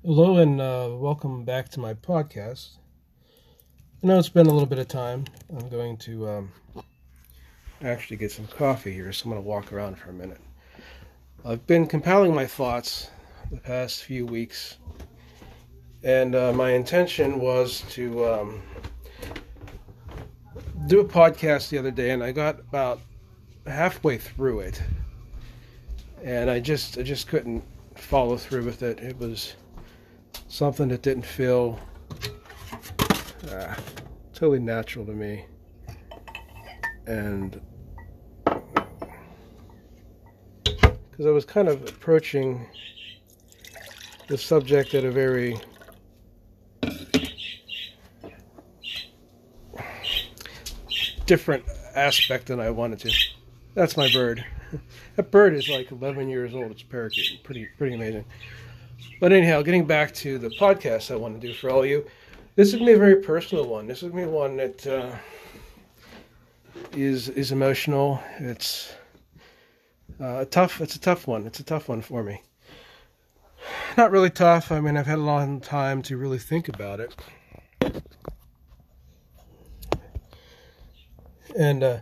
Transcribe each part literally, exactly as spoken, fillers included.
Hello and uh, welcome back to my podcast. I know it's been a little bit of time. I'm going to um, actually get some coffee here, so I'm going to walk around for a minute. I've been compiling my thoughts the past few weeks, and uh, my intention was to um, do a podcast the other day, and I got about halfway through it, and I just I just couldn't follow through with it. It was something that didn't feel uh, totally natural to me, and because I was kind of approaching the subject at a very different aspect than I wanted to. That's my bird. That bird is like eleven years old. It's a parakeet. Pretty, pretty amazing. But anyhow, getting back to the podcast I want to do for all of you, this is going to be a very personal one. This is going to be one that uh, is is emotional. It's uh, a tough. It's a tough one. It's a tough one for me. Not really tough. I mean, I've had a long time to really think about it, and uh,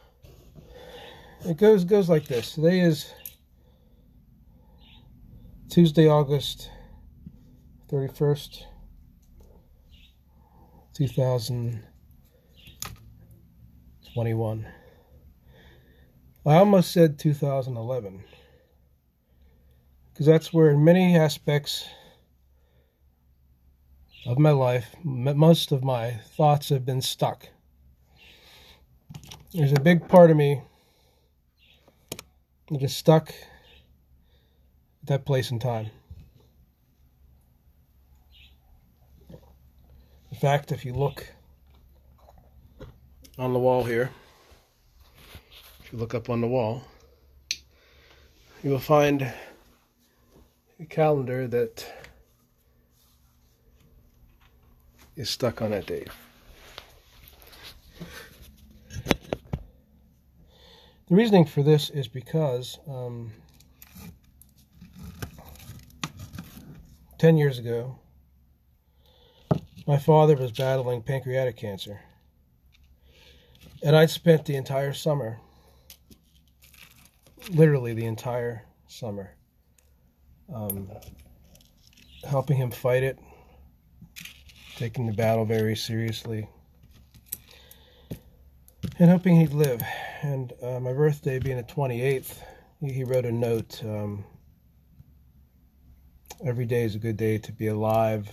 it goes goes like this. Today is Tuesday, August thirty-first, two thousand twenty-one. I almost said two thousand eleven, because that's where in many aspects of my life, most of my thoughts have been stuck. There's a big part of me that is stuck at that place in time. In fact, if you look on the wall here, if you look up on the wall, you will find a calendar that is stuck on that date. The reasoning for this is because um, ten years ago, my father was battling pancreatic cancer. And I'd spent the entire summer, literally the entire summer, um, helping him fight it, taking the battle very seriously, and hoping he'd live. And uh, my birthday being the twenty-eighth, he, he wrote a note, um, every day is a good day to be alive.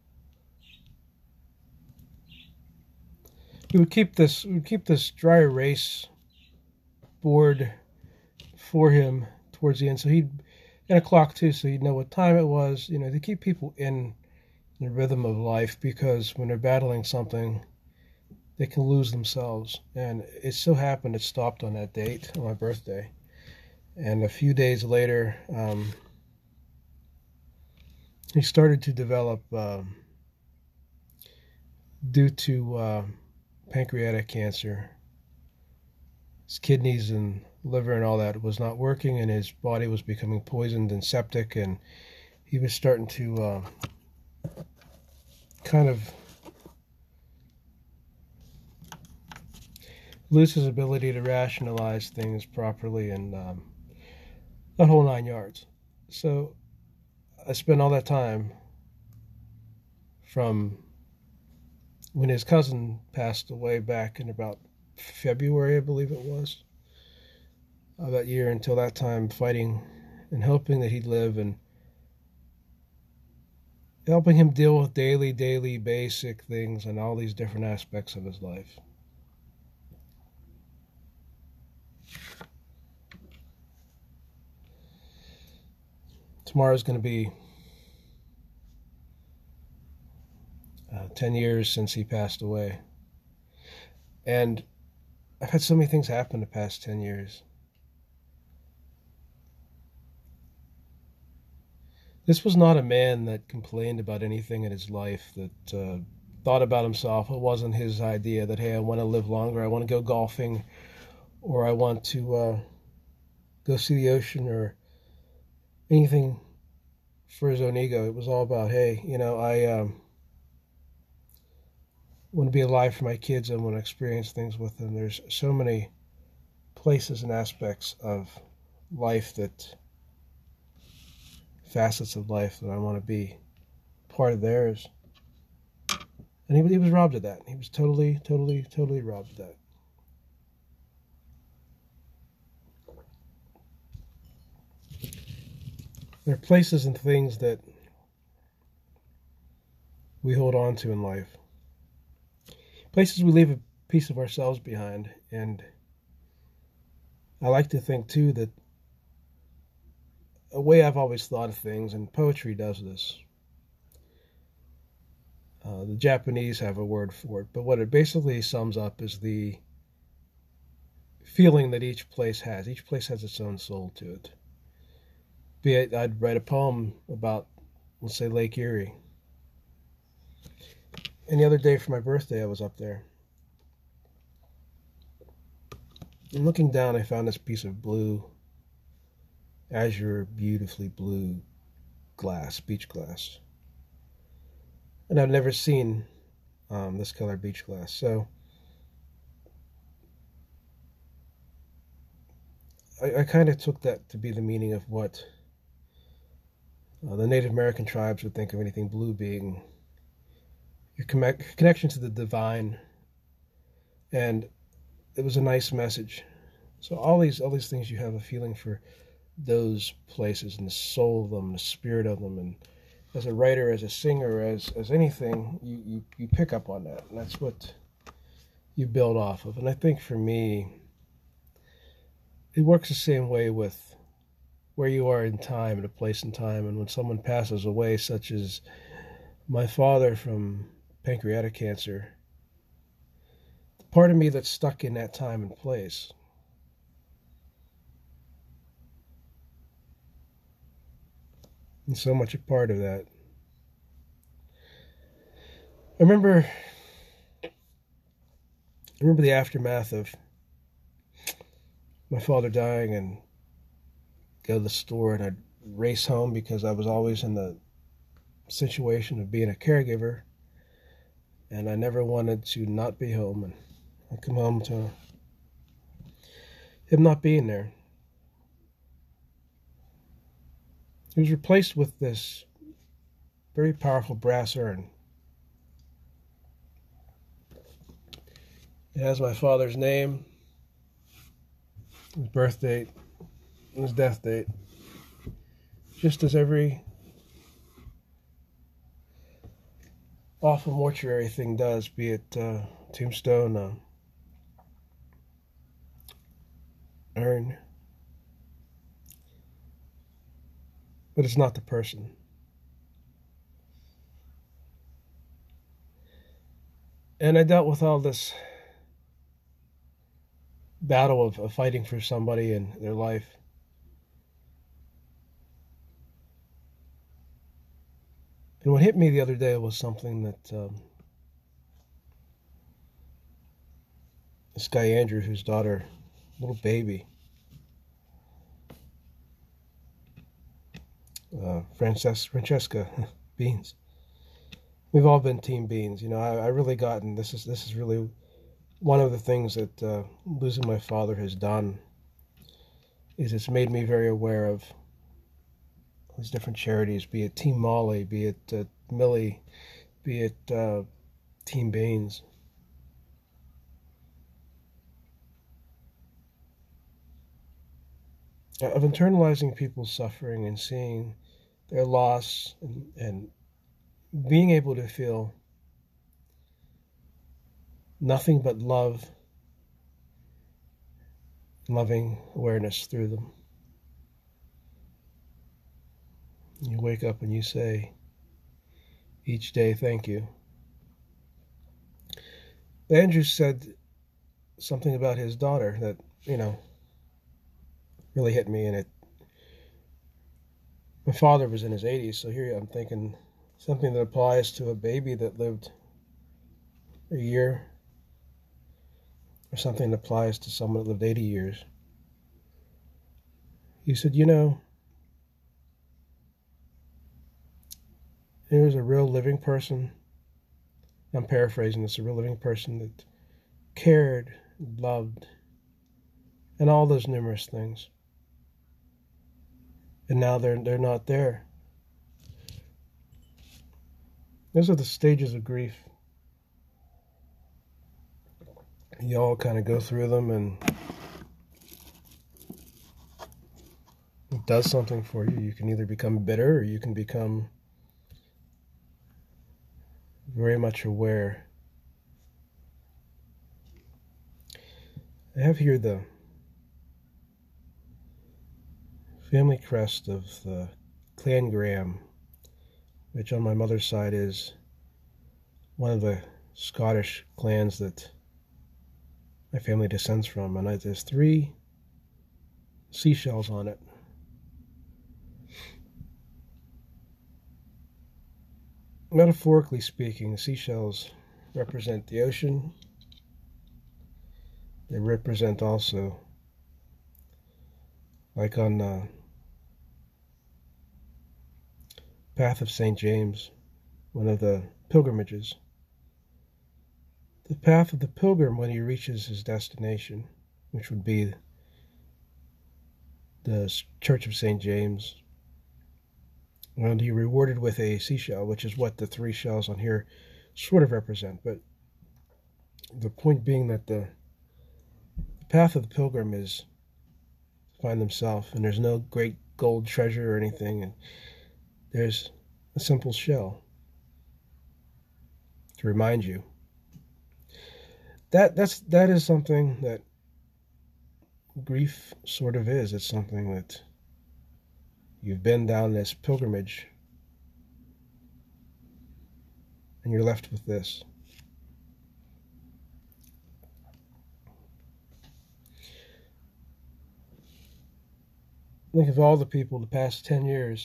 We would keep this we would keep this dry erase board for him towards the end, so he'd and a clock too, so he'd know what time it was. You know, to keep people in the rhythm of life, because when they're battling something, they can lose themselves. And it so happened it stopped on that date, on my birthday. And a few days later, um, he started to develop, um, due to uh, pancreatic cancer. His kidneys and liver and all that was not working, and his body was becoming poisoned and septic, and he was starting to uh, kind of lose his ability to rationalize things properly, and um, that whole nine yards. So I spent all that time from when his cousin passed away back in about February, I believe it was, of that year, until that time, fighting and hoping that he'd live, and helping him deal with daily, daily, basic things and all these different aspects of his life. Tomorrow's going to be uh, ten years since he passed away. And I've had so many things happen the past ten years. This was not a man that complained about anything in his life, that uh, thought about himself. It wasn't his idea that, hey, I want to live longer, I want to go golfing, or I want to uh, go see the ocean, or anything for his own ego. It was all about, hey, you know, I um, want to be alive for my kids. I want to experience things with them. There's so many places and aspects of life, that facets of life, that I want to be part of theirs. And he, he was robbed of that. He was totally, totally, totally robbed of that. There are places and things that we hold on to in life. Places we leave a piece of ourselves behind. And I like to think, too, that a way I've always thought of things, and poetry does this. Uh, the Japanese have a word for it, but what it basically sums up is the feeling that each place has. Each place has its own soul to it. Be it, I'd write a poem about, let's say, Lake Erie. And the other day for my birthday, I was up there. And looking down, I found this piece of blue, azure, beautifully blue glass, beach glass. And I've never seen um, this color beach glass. So I, I kind of took that to be the meaning of what uh, the Native American tribes would think of anything blue being your connection to the divine. And it was a nice message. So all these all these things, you have a feeling for those places and the soul of them, the spirit of them. And as a writer, as a singer, as as anything, you, you, you pick up on that. And that's what you build off of. And I think for me, it works the same way with where you are in time, in a place in time. And when someone passes away, such as my father from pancreatic cancer, the part of me that's stuck in that time and place and so much a part of that. I remember I remember the aftermath of my father dying, and go to the store, and I'd race home because I was always in the situation of being a caregiver, and I never wanted to not be home. And I come home to him not being there. He was replaced with this very powerful brass urn. It has my father's name, his birth date, and his death date. Just as every awful mortuary thing does, be it uh, tombstone, uh, urn. But it's not the person. And I dealt with all this battle of, of fighting for somebody in their life. And what hit me the other day was something that um, this guy Andrew, whose daughter, little baby, uh, Frances- Francesca Beans. We've all been Team Beans. You know, I, I really gotten, this is this is really one of the things that uh, losing my father has done, is it's made me very aware of these different charities, be it Team Molly, be it uh, Millie, be it uh, Team Beans. Of internalizing people's suffering and seeing their loss, and, and being able to feel nothing but love, loving awareness through them. You wake up and you say each day, thank you. Andrew said something about his daughter that, you know, really hit me. And it, my father was in his eighties, so here I'm thinking something that applies to a baby that lived a year, or something that applies to someone that lived eighty years. He said, you know, It was a real living person. I'm paraphrasing this, a real living person that cared, loved, and all those numerous things. And now they're they're not there. Those are the stages of grief. You all kind of go through them, and it does something for you. You can either become bitter, or you can become very much aware. I have here the family crest of the Clan Graham, which on my mother's side is one of the Scottish clans that my family descends from, and there's three seashells on it. Metaphorically speaking, the seashells represent the ocean. They represent also, like on the Path of Saint James, one of the pilgrimages, the path of the pilgrim when he reaches his destination, which would be the Church of Saint James, and he rewarded with a seashell, which is what the three shells on here sort of represent. But the point being that the, the path of the pilgrim is to find himself, and there's no great gold treasure or anything, and there's a simple shell to remind you. That that's that is something that grief sort of is. It's something that you've been down this pilgrimage and you're left with this. Think of all the people the past ten years,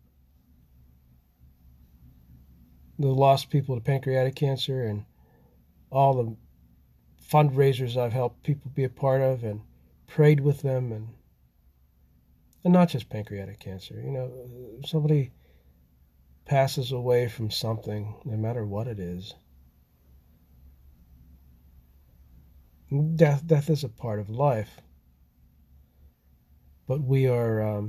the lost people to pancreatic cancer, and all the fundraisers I've helped people be a part of and prayed with them, and and not just pancreatic cancer. You know, somebody passes away from something, no matter what it is. Death, death is a part of life, but we are. Um,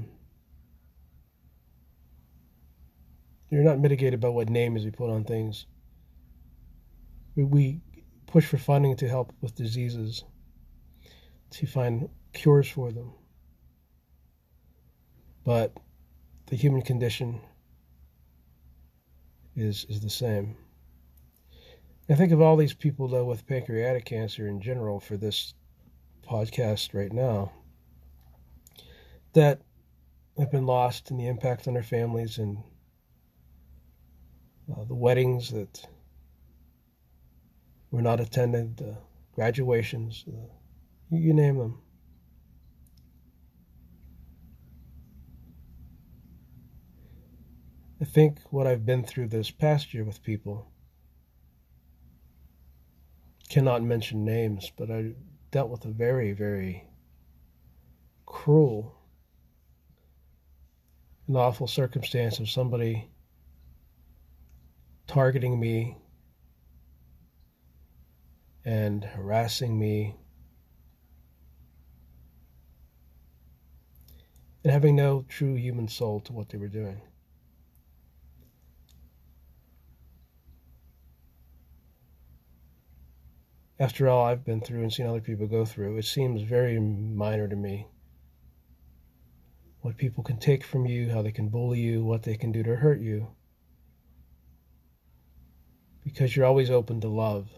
you're not mitigated by what names we put on things. We, we push for funding to help with diseases, to find cures for them. But the human condition is is the same. I think of all these people, though, with pancreatic cancer in general for this podcast right now, that have been lost in the impact on their families, and uh, the weddings that were not attended, the graduations, uh, you name them. I think what I've been through this past year with people, cannot mention names, but I dealt with a very, very cruel and awful circumstance of somebody targeting me and harassing me and having no true human soul to what they were doing. After all I've been through and seen other people go through, it seems very minor to me. What people can take from you, how they can bully you, what they can do to hurt you. Because you're always open to love.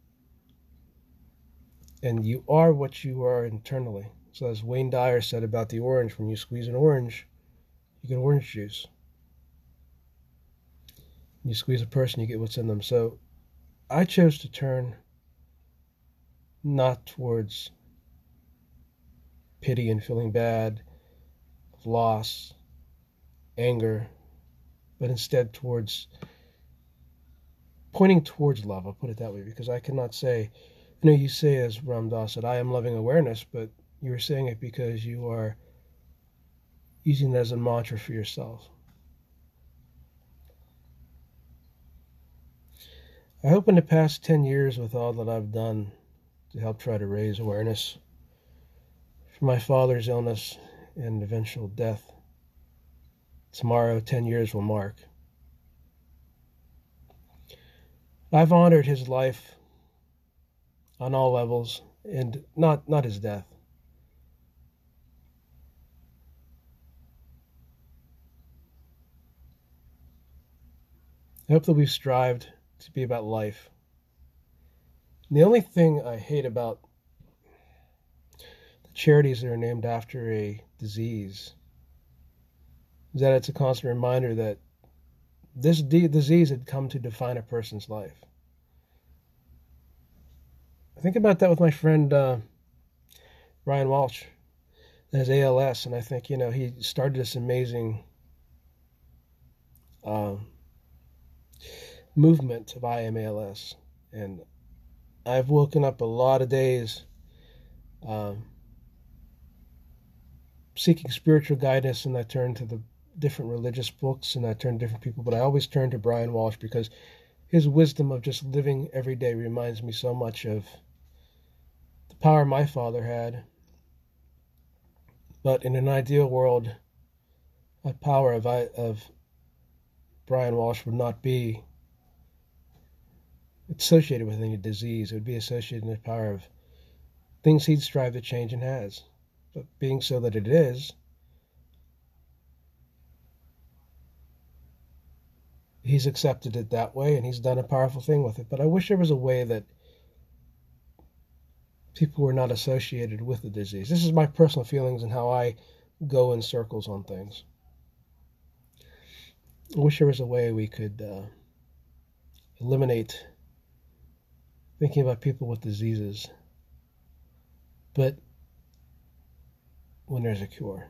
And you are what you are internally. So as Wayne Dyer said about the orange, when you squeeze an orange, you get orange juice. When you squeeze a person, you get what's in them. So I chose to turn not towards pity and feeling bad, loss, anger, but instead towards pointing towards love. I'll put it that way, because I cannot say, you know, you say, as Ram Dass said, I am loving awareness, but you are saying it because you are using it as a mantra for yourself. I hope in the past ten years, with all that I've done to help try to raise awareness for my father's illness and eventual death, tomorrow ten years will mark. I've honored his life on all levels, and not, not his death. I hope that we've strived to be about life. And the only thing I hate about the charities that are named after a disease is that it's a constant reminder that this d- disease had come to define a person's life. I think about that with my friend uh, Ryan Walsh, that has A L S, and I think, you know, he started this amazing uh, movement of I am A L S, and I've woken up a lot of days um, seeking spiritual guidance, and I turn to the different religious books, and I turn to different people, but I always turn to Brian Walsh because his wisdom of just living every day reminds me so much of the power my father had. But in an ideal world, that power of, of Brian Walsh would not be associated with any disease. It would be associated with the power of things he'd strive to change and has. But being so that it is, he's accepted it that way, and he's done a powerful thing with it. But I wish there was a way that people were not associated with the disease. This is my personal feelings and how I go in circles on things. I wish there was a way we could uh, eliminate thinking about people with diseases, but when there's a cure.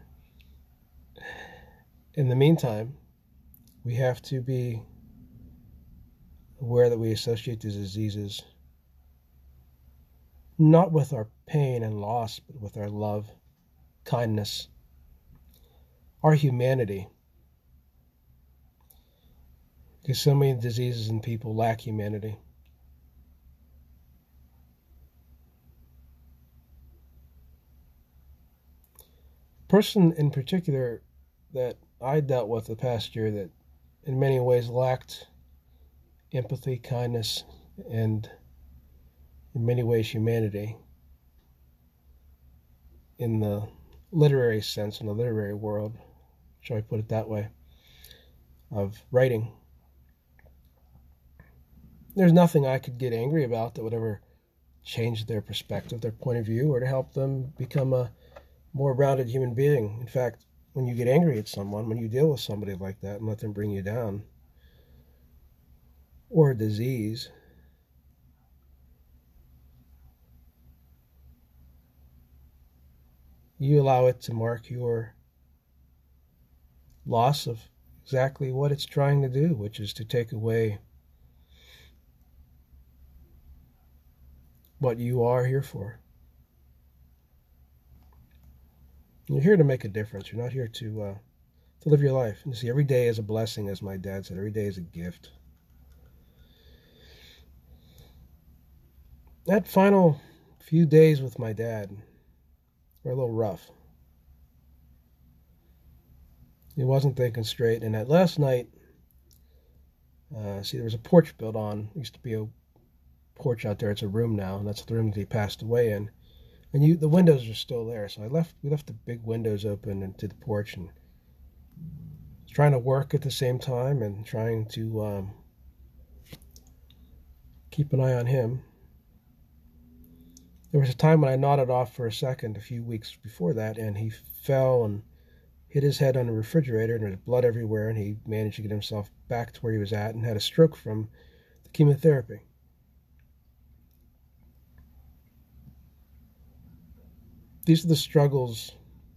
In the meantime, we have to be aware that we associate these diseases not with our pain and loss, but with our love, kindness, our humanity. Because so many diseases and people lack humanity. A person in particular that I dealt with the past year that in many ways lacked empathy, kindness, and in many ways humanity in the literary sense, in the literary world, shall I put it that way, of writing. There's nothing I could get angry about that would ever change their perspective, their point of view, or to help them become a more rounded human being. In fact, when you get angry at someone, when you deal with somebody like that and let them bring you down, or a disease, you allow it to mark your loss of exactly what it's trying to do, which is to take away what you are here for. You're here to make a difference. You're not here to uh, to live your life. And you see, every day is a blessing, as my dad said. Every day is a gift. That final few days with my dad were a little rough. He wasn't thinking straight. And that last night, uh, see, there was a porch built on. There used to be a porch out there. It's a room now, and that's the room that he passed away in. And you, the windows are still there. So I left. We left the big windows open into the porch, and was trying to work at the same time and trying to um, keep an eye on him. There was a time when I nodded off for a second a few weeks before that, and he fell and hit his head on the refrigerator, and there was blood everywhere, and he managed to get himself back to where he was at and had a stroke from the chemotherapy. These are the struggles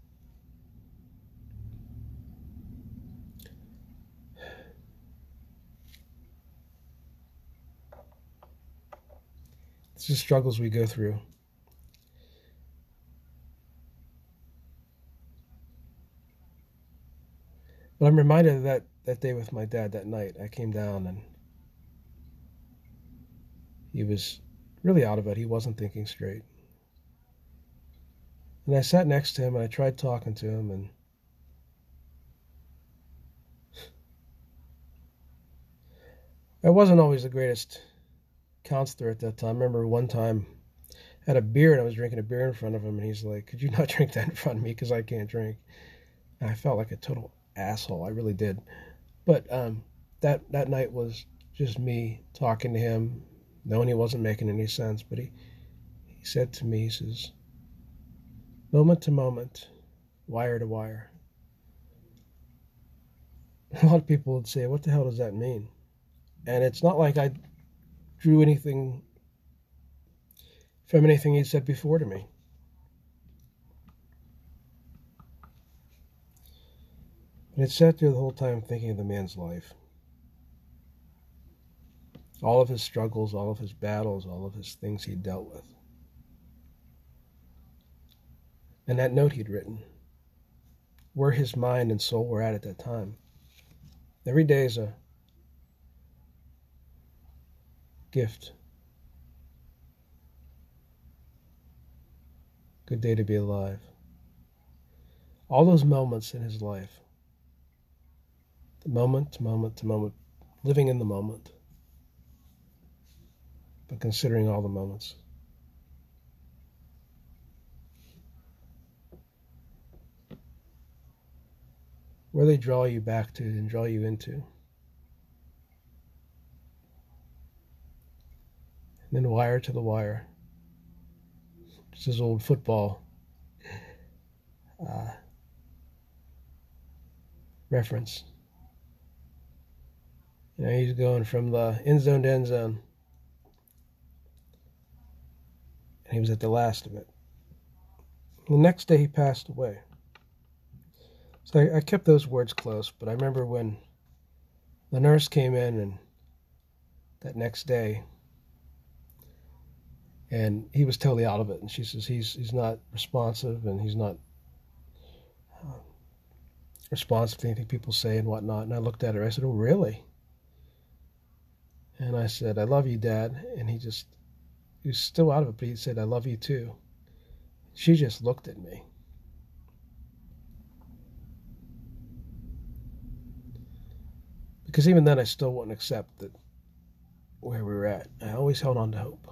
These are the struggles we go through. But I'm reminded of that, that day with my dad that night. I came down and He was really out of it. He wasn't thinking straight. And I sat next to him and I tried talking to him, and I wasn't always the greatest counselor at that time. I remember one time I had a beer and I was drinking a beer in front of him, and he's like, "Could you not drink that in front of me because I can't drink?" And I felt like a total asshole. I really did. But um, that that night was just me talking to him, knowing he wasn't making any sense. But he, he said to me, he says, "Moment to moment, wire to wire." A lot of people would say, "What the hell does that mean?" And it's not like I drew anything from anything he'd said before to me. And I sat there the whole time thinking of the man's life. All of his struggles, all of his battles, all of his things he'd dealt with. And that note he'd written, where his mind and soul were at at that time. Every day is a gift. Good day to be alive. All those moments in his life, the moment to moment to moment, living in the moment, but considering all the moments. Where they draw you back to and draw you into. And then wire to the wire. Just as old football uh, reference. You know, he's going from the end zone to end zone. And he was at the last of it. The next day he passed away. So I, I kept those words close, but I remember when the nurse came in and that next day, and he was totally out of it. And she says he's he's not responsive and he's not uh, responsive to anything people say and whatnot. And I looked at her. I said, "Oh, really?" And I said, "I love you, Dad." And he just, he was still out of it, but he said, "I love you too." She just looked at me. Because even then I still wouldn't accept that where we were at. I always held on to hope.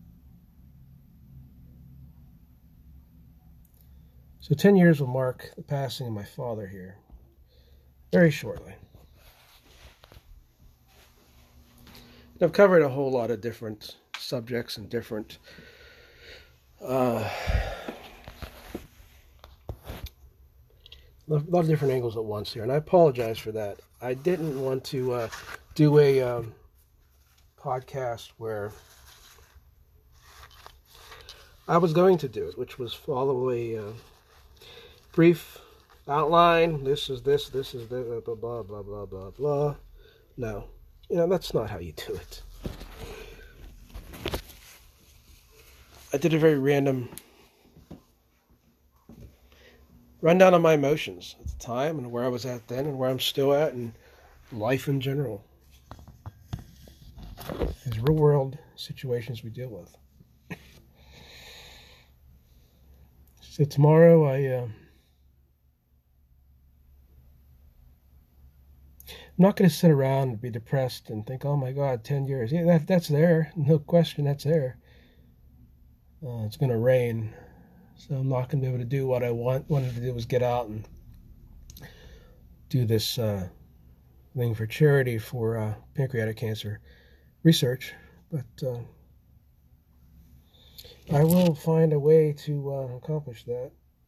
So ten years will mark the passing of my father here, very shortly. And I've covered a whole lot of different subjects and different uh, a lot of different angles at once here, and I apologize for that. I didn't want to uh, do a um, podcast where I was going to do it, which was follow a uh, brief outline. This is this, this is the blah, blah, blah, blah, blah, blah. No, you know, that's not how you do it. I did a very random rundown of my emotions at the time and where I was at then and where I'm still at and life in general. These real world situations we deal with. So tomorrow I, uh, I'm not going to sit around and be depressed and think, "Oh my God, ten years. Yeah, that, that's there. No question, that's there. Uh, it's going to rain. So I'm not going to be able to do what I want, wanted to do was get out and do this uh, thing for charity for uh, pancreatic cancer research. But uh, I will find a way to uh, accomplish that.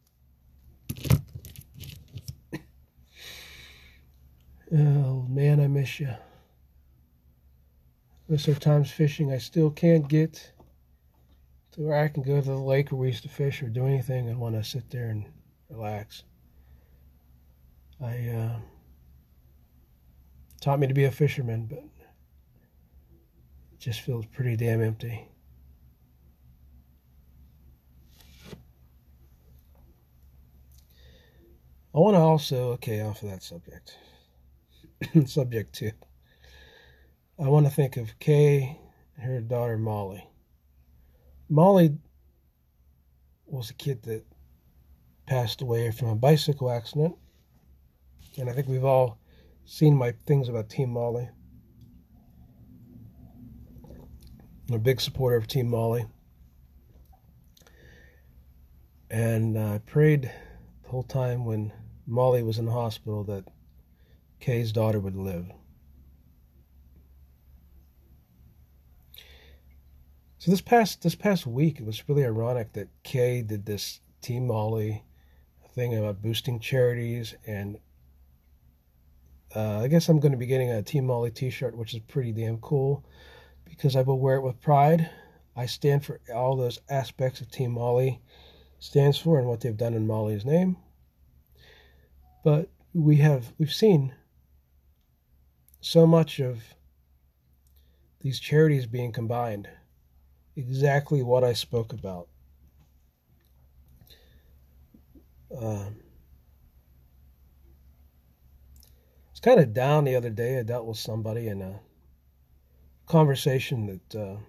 Oh, man, I miss you. Most of the times fishing, I still can't get to where I can go to the lake where we used to fish or do anything and want to sit there and relax. I uh, taught me to be a fisherman, but it just feels pretty damn empty. I want to also, okay, off of that subject. Subject two. I want to think of Kay and her daughter Molly. Molly was a kid that passed away from a bicycle accident, and I think we've all seen my things about Team Molly. I'm a big supporter of Team Molly. And I prayed the whole time when Molly was in the hospital that Kay's daughter would live. So this past this past week, it was really ironic that Kay did this Team Molly thing about boosting charities, and uh, I guess I'm going to be getting a Team Molly t-shirt, which is pretty damn cool because I will wear it with pride. I stand for all those aspects of Team Molly stands for and what they've done in Molly's name. But we have we've seen so much of these charities being combined. Exactly what I spoke about. Um, it's kind of down the other day. I dealt with somebody in a conversation that uh,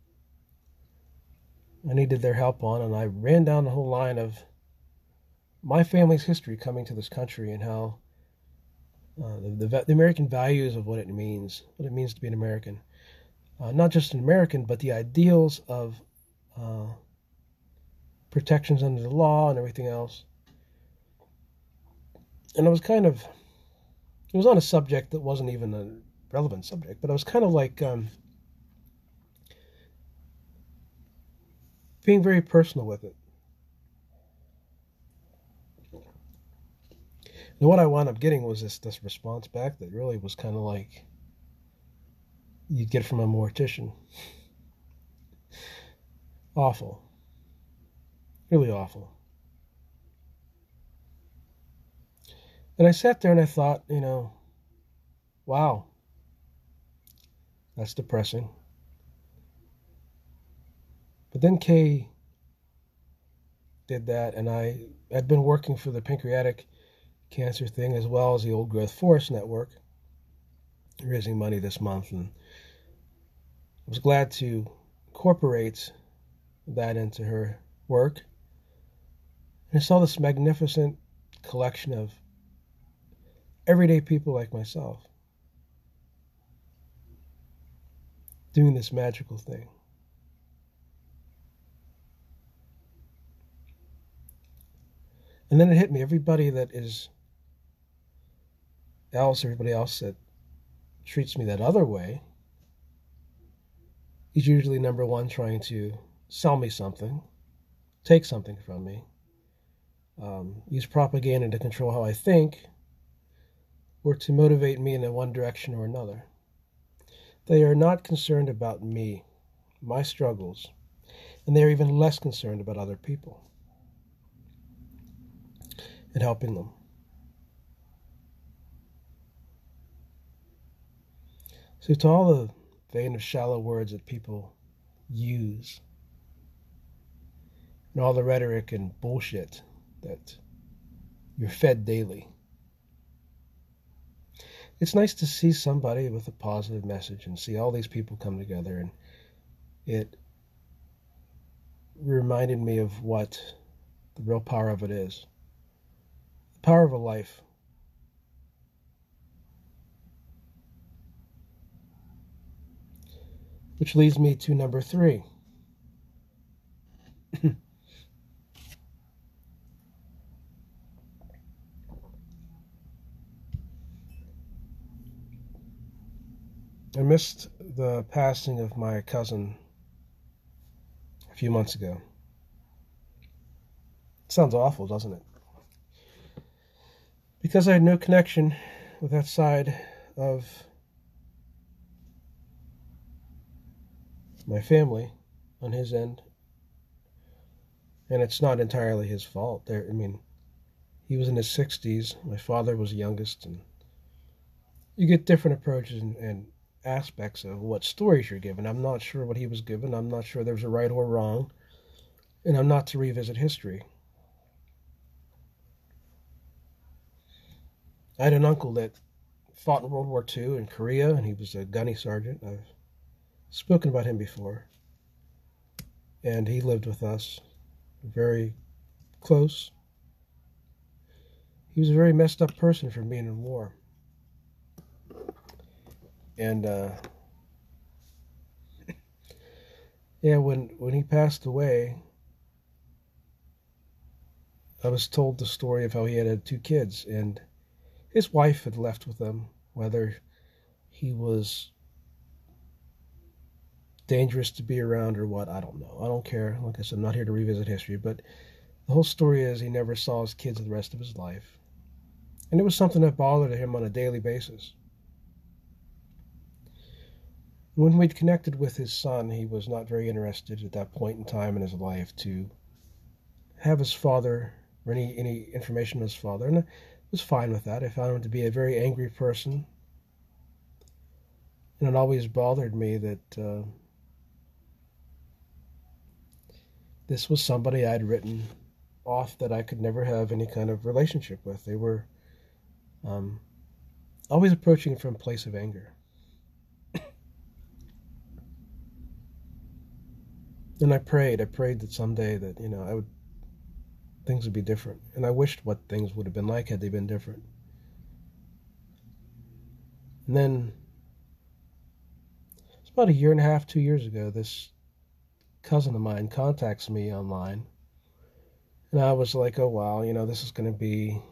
I needed their help on, and I ran down the whole line of my family's history coming to this country and how uh, the, the, the American values of what it means, what it means to be an American. Uh, not just an American, but the ideals of uh, protections under the law and everything else. And I was kind of, it was on a subject that wasn't even a relevant subject, but I was kind of like um, being very personal with it. And what I wound up getting was this, this response back that really was kind of like you'd get from a mortician. Awful. Really awful. And I sat there and I thought, you know, wow, that's depressing. But then Kay did that, and I had been working for the pancreatic cancer thing as well as the Old Growth Forest Network, raising money this month, and I was glad to incorporate that into her work. And I saw this magnificent collection of everyday people like myself doing this magical thing. And then it hit me, everybody that is else, everybody else that treats me that other way is usually number one trying to sell me something, take something from me, um, use propaganda to control how I think, or to motivate me in one direction or another. They are not concerned about me, my struggles, and they are even less concerned about other people and helping them. So to all the vain of shallow words that people use, and all the rhetoric and bullshit that you're fed daily, it's nice to see somebody with a positive message and see all these people come together, and it reminded me of what the real power of it is. The power of a life. Which leads me to number three. I missed the passing of my cousin a few months ago. It sounds awful, doesn't it? Because I had no connection with that side of my family on his end. And it's not entirely his fault. There, I mean, he was in his sixties. My father was the youngest. And you get different approaches and, and aspects of what stories you're given. I'm not sure what he was given. I'm not sure there's a right or wrong. And I'm not to revisit history. I had an uncle that fought in World War Two in Korea, and he was a gunny sergeant. I've spoken about him before, and he lived with us, very close. He was a very messed up person for being in war. And uh, yeah, when when he passed away, I was told the story of how he had had two kids, and his wife had left with them. Whether he was dangerous to be around or what, I don't know. I don't care. Like I said, I'm not here to revisit history, but the whole story is he never saw his kids the rest of his life. And it was something that bothered him on a daily basis. When we'd connected with his son, he was not very interested at that point in time in his life to have his father or any, any information on his father. And I was fine with that. I found him to be a very angry person. And it always bothered me that uh, this was somebody I'd written off that I could never have any kind of relationship with. They were um, always approaching from a place of anger. And I prayed, I prayed that someday that, you know, I would, things would be different. And I wished what things would have been like had they been different. And then, it's about a year and a half, two years ago, this cousin of mine contacts me online. And I was like, oh, wow, you know, this is going to be,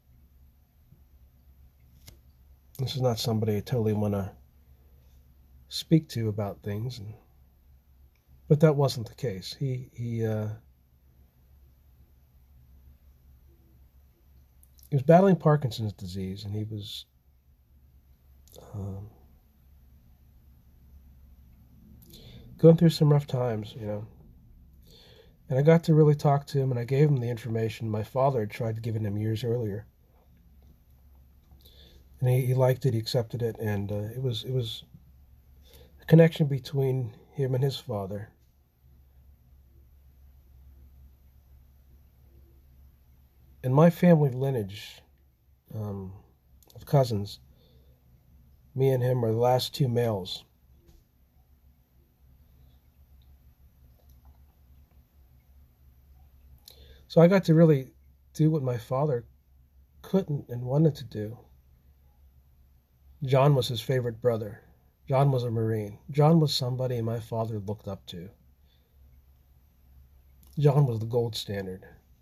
this is not somebody I totally want to speak to about things. And But that wasn't the case. He he uh, he was battling Parkinson's disease, and he was um, going through some rough times, you know. And I got to really talk to him, and I gave him the information my father had tried giving him years earlier. And he, he liked it, he accepted it, and uh, it was it was a connection between him and his father. In my family lineage um, of cousins, me and him are the last two males. So I got to really do what my father couldn't and wanted to do. John was his favorite brother. John was a Marine. John was somebody my father looked up to. John was the gold standard.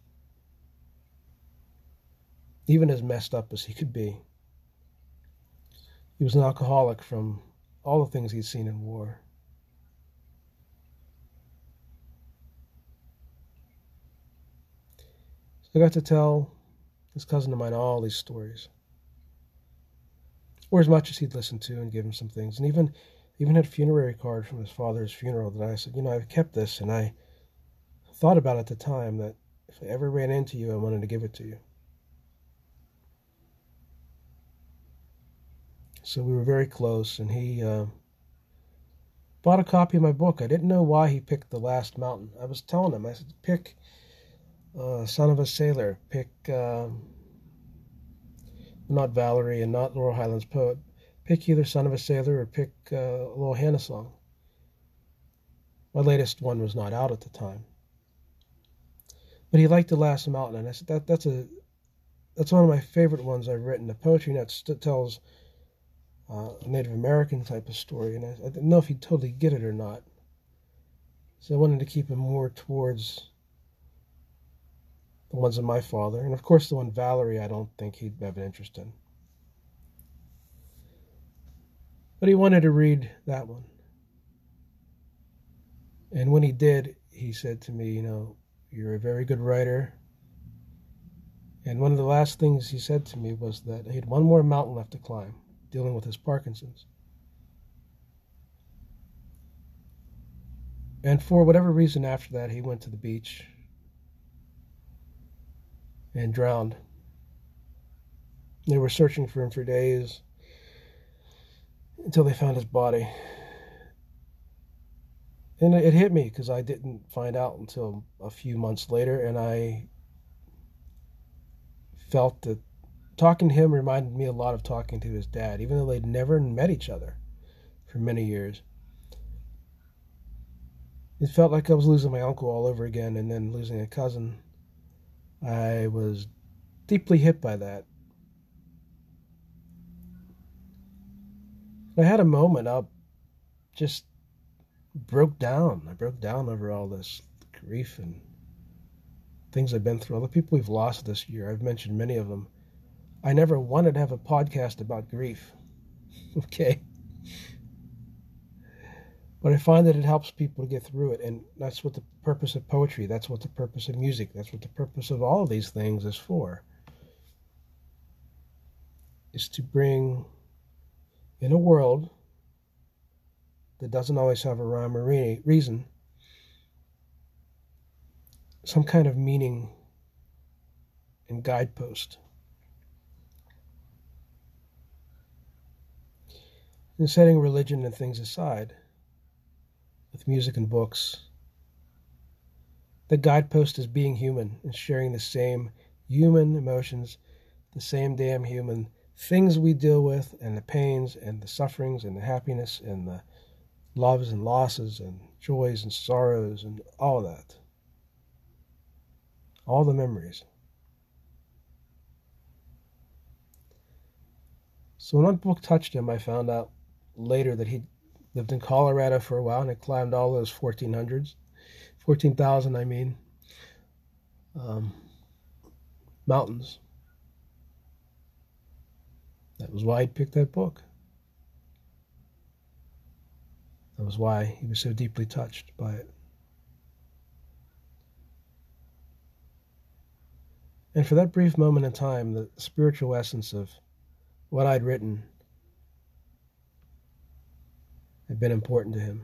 Even as messed up as he could be. He was an alcoholic from all the things he'd seen in war. So I got to tell this cousin of mine all these stories. Or as much as he'd listen to and give him some things. And even even had a funerary card from his father's funeral that I said, you know, I've kept this, and I thought about at the time that if I ever ran into you, I wanted to give it to you. So we were very close, and he uh, bought a copy of my book. I didn't know why he picked The Last Mountain. I was telling him, I said, pick uh, Son of a Sailor, pick, uh, not Valerie and not Laurel Highlands Poet, pick either Son of a Sailor or pick uh, a little Hannah song. My latest one was not out at the time. But he liked The Last Mountain, and I said, that, that's, a, that's one of my favorite ones I've written, a poetry that st- tells Uh, a Native American type of story, and I, I didn't know if he'd totally get it or not. So I wanted to keep him more towards the ones of my father, and of course the one Valerie I don't think he'd have an interest in. But he wanted to read that one. And when he did, he said to me, you know, you're a very good writer. And one of the last things he said to me was that he had one more mountain left to climb, dealing with his Parkinson's. And for whatever reason after that, he went to the beach and drowned. They were searching for him for days until they found his body. And it hit me because I didn't find out until a few months later, and I felt that talking to him reminded me a lot of talking to his dad, even though they'd never met each other for many years. It felt like I was losing my uncle all over again and then losing a cousin. I was deeply hit by that. I had a moment. I just broke down. I broke down over all this grief and things I've been through. All the people we've lost this year. I've mentioned many of them. I never wanted to have a podcast about grief. Okay. But I find that it helps people to get through it. And that's what the purpose of poetry, that's what the purpose of music, that's what the purpose of all of these things is for. Is to bring, in a world that doesn't always have a rhyme or reason, some kind of meaning and guidepost. And setting religion and things aside, with music and books, the guidepost is being human and sharing the same human emotions, the same damn human things we deal with, and the pains and the sufferings and the happiness and the loves and losses and joys and sorrows and all that. All the memories. So when my book touched him, I found out later that he lived in Colorado for a while and had climbed all those fourteen hundreds, fourteen thousand, I mean, um, mountains. That was why he picked that book. That was why he was so deeply touched by it. And for that brief moment in time, the spiritual essence of what I'd written had been important to him.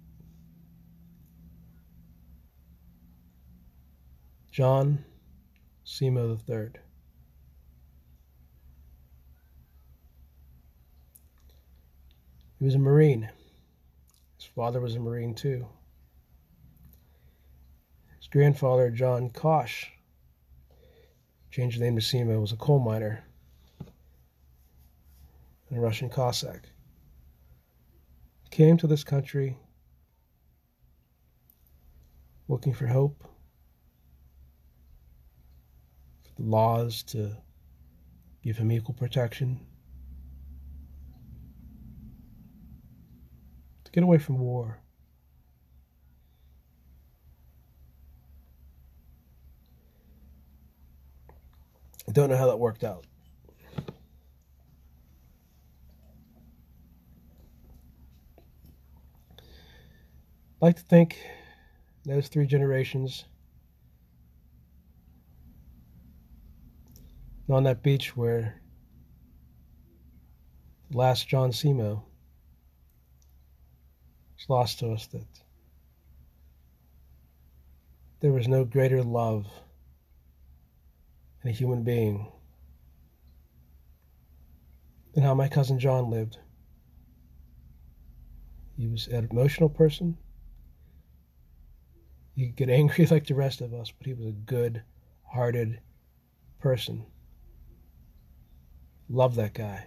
John Simo the third. He was a Marine. His father was a Marine too. His grandfather, John Kosh, changed the name to Simo, was a coal miner and a Russian Cossack. Came to this country looking for hope, for the laws to give him equal protection, to get away from war. I don't know how that worked out. I like to think those three generations on that beach where the last John Simo was lost to us, that there was no greater love in a human being than how my cousin John lived. He was an emotional person. He could get angry like the rest of us, but he was a good-hearted person. Love that guy.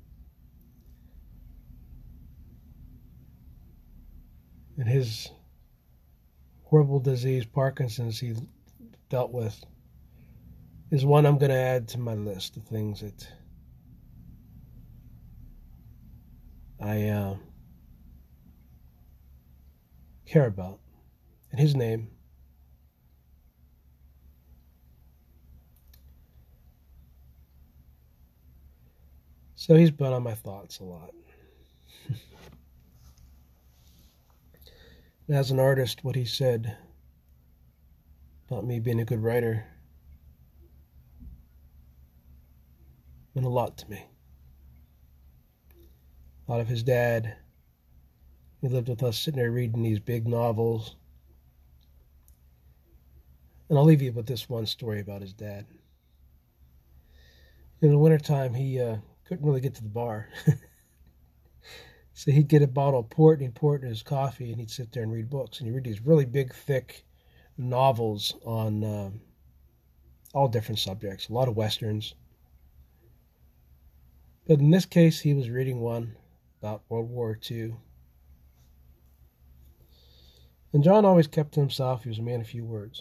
And his horrible disease, Parkinson's, he dealt with, is one I'm going to add to my list of things that I uh, care about. In his name, so he's been on my thoughts a lot. And as an artist, what he said about me being a good writer meant a lot to me. A lot of his dad, he lived with us sitting there reading these big novels. And I'll leave you with this one story about his dad. In the wintertime, he uh, couldn't really get to the bar. So he'd get a bottle of port, and he'd pour it in his coffee, and he'd sit there and read books. And he'd read these really big, thick novels on um, all different subjects, a lot of Westerns. But in this case, he was reading one about World War Two. And John always kept to himself. He was a man of few words.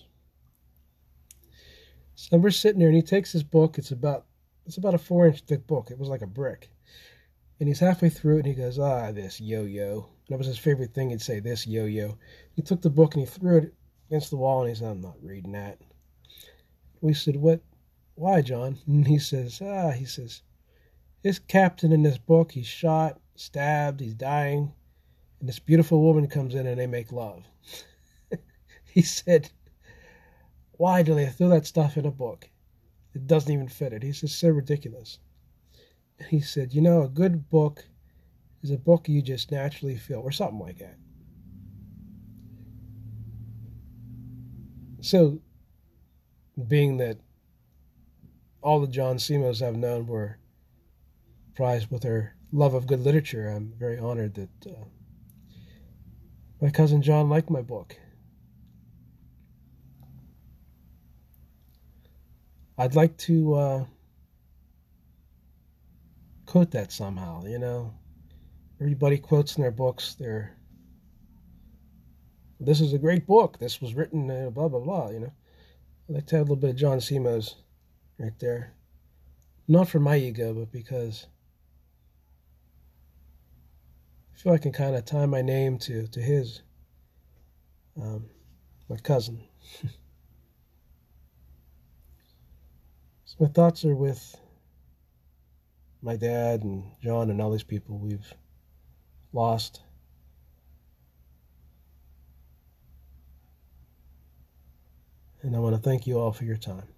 So we're sitting there, and he takes his book. It's about it's about a four-inch thick book. It was like a brick. And he's halfway through it, and he goes, ah, this yo-yo. That was his favorite thing. He'd say, this yo-yo. He took the book, and he threw it against the wall, and he said, I'm not reading that. We said, what? Why, John? And he says, ah, he says, this captain in this book, he's shot, stabbed, he's dying, and this beautiful woman comes in, and they make love. He said, why do they throw that stuff in a book? It doesn't even fit it. He says, so ridiculous. He said, you know, a good book is a book you just naturally feel, or something like that. So, being that all the John Simos I've known were prized with their love of good literature, I'm very honored that uh, my cousin John liked my book. I'd like to uh, quote that somehow, you know. Everybody quotes in their books their, this is a great book, this was written, uh, blah, blah, blah, you know. I'd like to have a little bit of John Simos right there. Not for my ego, but because I feel I can kind of tie my name to, to his, um, my cousin. So my thoughts are with my dad and John and all these people we've lost. And I want to thank you all for your time.